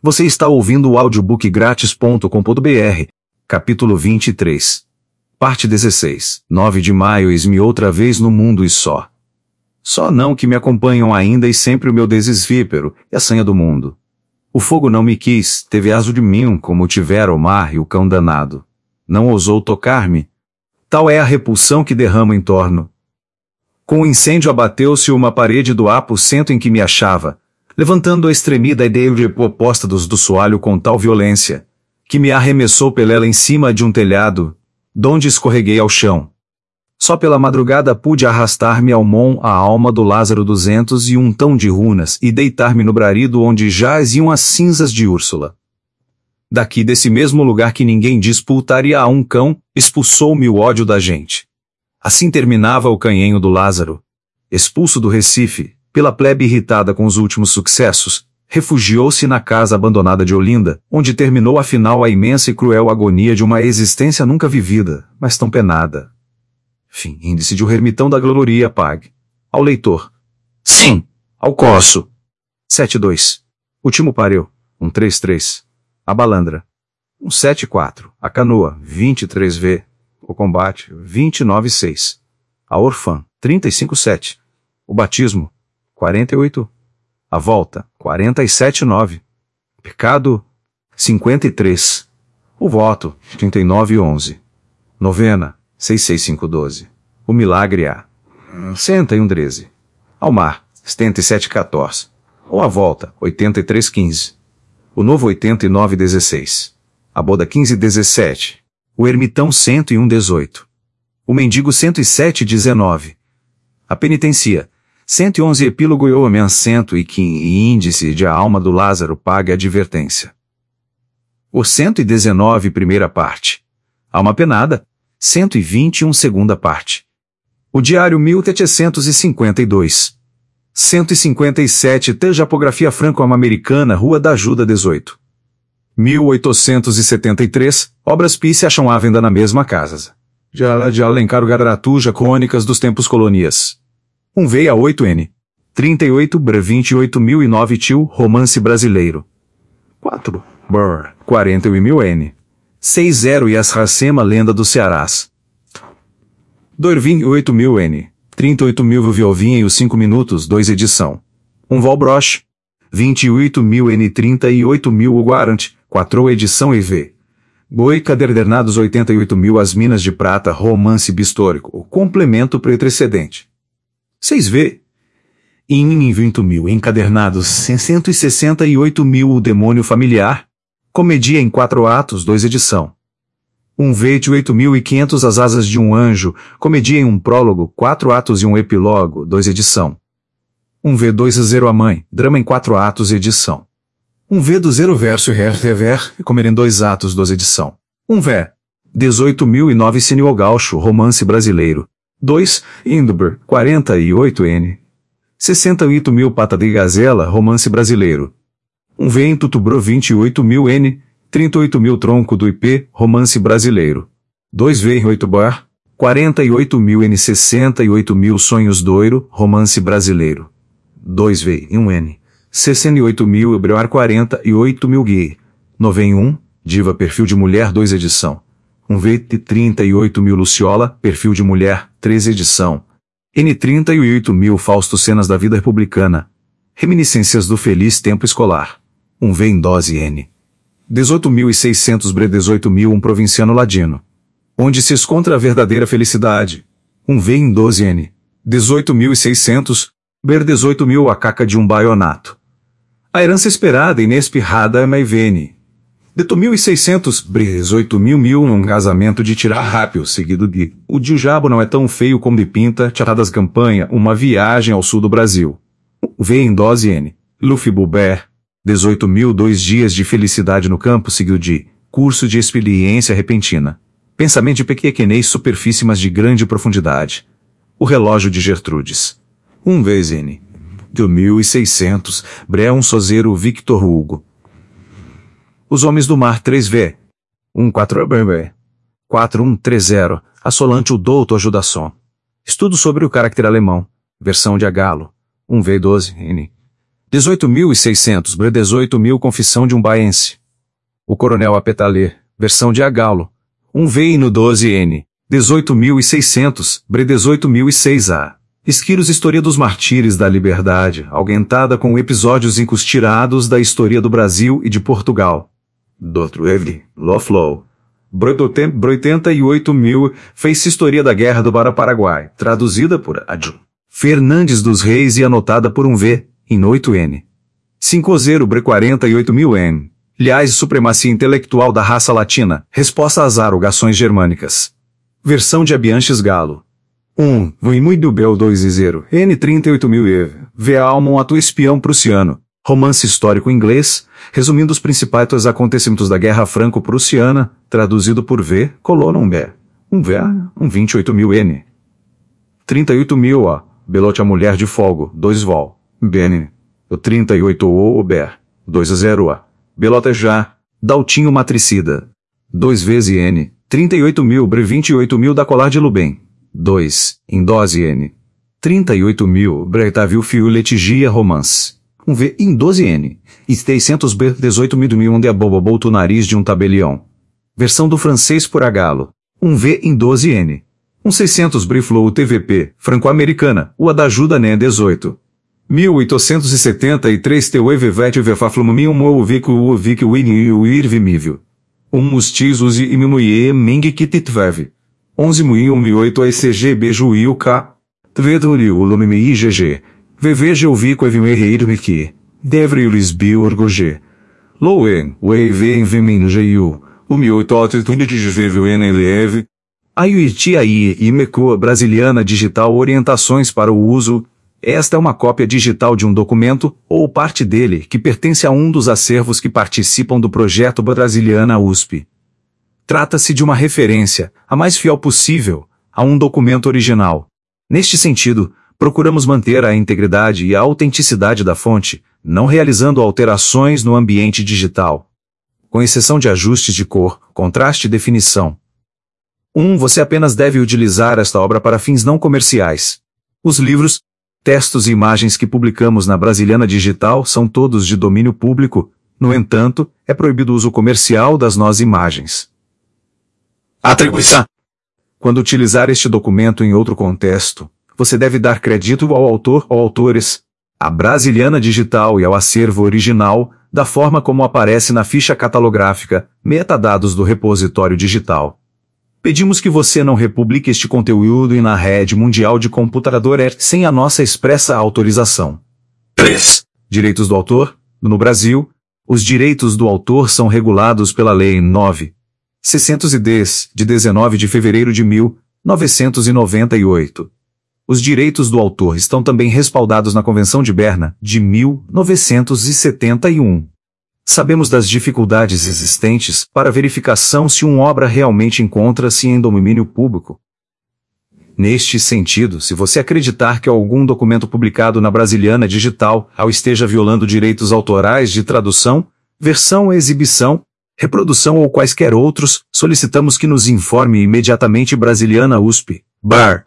Você está ouvindo o audiobookgratis.com.br, capítulo 23. Parte 16. 9 de maio, eis-me outra vez no mundo e só. Só não que me acompanham ainda e sempre o meu desvípero, e a sanha do mundo. O fogo não me quis, teve aso de mim, como tivera o mar e o cão danado. Não ousou tocar-me. Tal é a repulsão que derramo em torno. Com o incêndio abateu-se uma parede do aposento em que me achava, levantando a estremida ideia de oposta do soalho com tal violência, que me arremessou pelela em cima de um telhado, donde escorreguei ao chão. Só pela madrugada pude arrastar-me ao mão a alma do Lázaro 201 tão de runas e deitar-me no brarido onde jaziam as cinzas de Úrsula. Daqui desse mesmo lugar que ninguém disputaria a um cão, expulsou-me o ódio da gente. Assim terminava o canhenho do Lázaro. Expulso do Recife, pela plebe irritada com os últimos sucessos, refugiou-se na casa abandonada de Olinda, onde terminou afinal a imensa e cruel agonia de uma existência nunca vivida, mas tão penada. Fim. Índice de O Ermitão da Gloria Pag. Ao leitor. Sim. Ao coço. 72. Último pareu. 133. A balandra. 174. A canoa. 23V. O combate. 29.6. A orfã. 35.7. O batismo. 48. A volta. 47.9. Pecado. 53. O voto. 39.11. Novena. 66512. O milagre A. 101.13. Ao mar. 77.14. Ou a volta. 83.15. O novo 89.16. A boda 15.17. O ermitão 101.18. O mendigo 107.19. A penitencia. 111 epílogo e homem 115 e índice de a alma do Lázaro paga advertência. O 119 primeira parte. Alma penada. 121 segunda parte. O diário 1752. 157 Tejapografia franco-americana Rua da Ajuda 18. 1873 Obras Pi se acham à venda na mesma casa. De Alencar Garatuja Crônicas dos Tempos Colonias. 1V8N. 38 Br 28.009 Tio Romance Brasileiro. 4 Br 41.000N. 60 Yasracema Lenda do Cearás. 228.000N. 38.000 Viovinha e os 5 minutos 2 edição. 1 Valbroche. 28.000N 38.000 o Guarante 4 edição EV. Boi Cadernados 88.000 As Minas de Prata Romance Bistórico o complemento precedente. 6V. Em 20.000 encadernados 168.000 O Demônio Familiar. Comédia em 4 atos 2 edição. 1V8.500 As Asas de um Anjo. Comédia em um prólogo 4 atos e um epílogo 2 edição. 1V2 A Mãe. Drama em 4 atos edição. 1V verso rever. Comer em 2 atos 2 edição. 1V. 18.009 Cine o Gaucho Romance Brasileiro. 2. Indber 48N. 68.000 Pata de Gazela Romance Brasileiro. 1V em Tutubro 28.000N. 38.000 Tronco do IP Romance Brasileiro. 2V em 8 Bar. 48.000N 68.000 Sonhos Doiro Romance Brasileiro. 2V em 1N. 68.000 Ebrear 48.000 Gay. 9 em 1. Diva Perfil de Mulher 2 edição. 1V 38.000 Luciola Perfil de Mulher 3 edição. N 38.000 Fausto Cenas da Vida Republicana. Reminiscências do Feliz Tempo Escolar. 1V em dose N. 18.600 Bre 18.000 Um Provinciano Ladino. Onde se encontra a verdadeira felicidade. 1V em 12N. 18.600 Ber 18.000 A Caca de um Baionato. A herança esperada e inespirrada é Maivene. 18.600 Bre 18.000 Um casamento de tirar rápio seguido de O Diabo não é tão feio como de pinta Charadas Campanha Uma viagem ao sul do Brasil. V em dose N. Luffy Buber. 18.000 2 dias de felicidade no campo seguido de curso de experiência repentina. Pensamento de pequenez superfície mas de grande profundidade. O relógio de Gertrudes. 1 vez N. 2.600 Bre um sozeiro Victor Hugo. Os Homens do Mar 3V. 14 BB. 4130 Assolante o Douto Ajudação. Estudo sobre o caráter alemão. Versão de Agalo. 1V12 N. 18.600 bre 18.000 Confissão de um Baense. O Coronel Apetalê, versão de Agalo. 1V no 12N. 18.600 bre 18.006A. Esquiros História dos Martírios da Liberdade, aumentada com episódios incustirados da história do Brasil e de Portugal. Dr. Evely, Loflow. Brototemp 88.000, fez História da Guerra do Paraguai, traduzida por Adjo Fernandes dos Reis e anotada por 1V, em 8N. 50 bre 48.000N. Liais Supremacia Intelectual da Raça Latina, resposta às arogações germânicas. Versão de Abianches Galo. 1. Vem muito bel 2 e 0. N 38.000 EV. V. Almon Ato Espião Prussiano. Romance histórico inglês, resumindo os principais acontecimentos da Guerra Franco-Prussiana, traduzido por V. Colonon B. 1V, 28.000 N. 38.000 A. Belote a Mulher de Fogo, 2 vol. Benin. O 38 O Ber. 2 a 0 A. Belota já. Daltinho Matricida. 2 vezes N. 38.000 bre 28.000 da Colar de Lubem. 2. Em dose N. 38.000 Bretavil Fio Letigia Romance. 1V em 12N. E 600 B 18.000 onde a boba botou o nariz de um tabelião. Versão do francês por Agalo. 1V em 12N. 600 Briflow TVP, franco-americana, o da ajuda né 18. 1873 teu evvet vefaflum mium o vic win o irvimível. Mustis usi e mimuie meng kititvev. 11 muium 8 ECG beijo K. Tveduri o lume IGG. VV o vico evimere irmiki. Devre lisbio orgoge. Loen, o EV em vimin GU. O 18 tunidisvevel NLEV. Ayuiti AI e Mecoa Brasiliana Digital Orientações para o uso. Esta é uma cópia digital de um documento, ou parte dele, que pertence a um dos acervos que participam do projeto Brasiliana USP. Trata-se de uma referência, a mais fiel possível, a um documento original. Neste sentido, procuramos manter a integridade e a autenticidade da fonte, não realizando alterações no ambiente digital. Com exceção de ajustes de cor, contraste e definição. Você apenas deve utilizar esta obra para fins não comerciais. Os livros, textos e imagens que publicamos na Brasiliana Digital são todos de domínio público, no entanto, é proibido o uso comercial das nossas imagens. Atribuição. Quando utilizar este documento em outro contexto, você deve dar crédito ao autor ou autores, à Brasiliana Digital e ao acervo original, da forma como aparece na ficha catalográfica, metadados do repositório digital. Pedimos que você não republique este conteúdo na rede mundial de computador sem a nossa expressa autorização. 3. Direitos do autor. No Brasil, os direitos do autor são regulados pela Lei 9.610, de 19 de fevereiro de 1998. Os direitos do autor estão também respaldados na Convenção de Berna, de 1971. Sabemos das dificuldades existentes para verificação se uma obra realmente encontra-se em domínio público. Neste sentido, se você acreditar que algum documento publicado na Brasiliana Digital esteja violando direitos autorais de tradução, versão, exibição, reprodução ou quaisquer outros, solicitamos que nos informe imediatamente Brasiliana USP, BAR,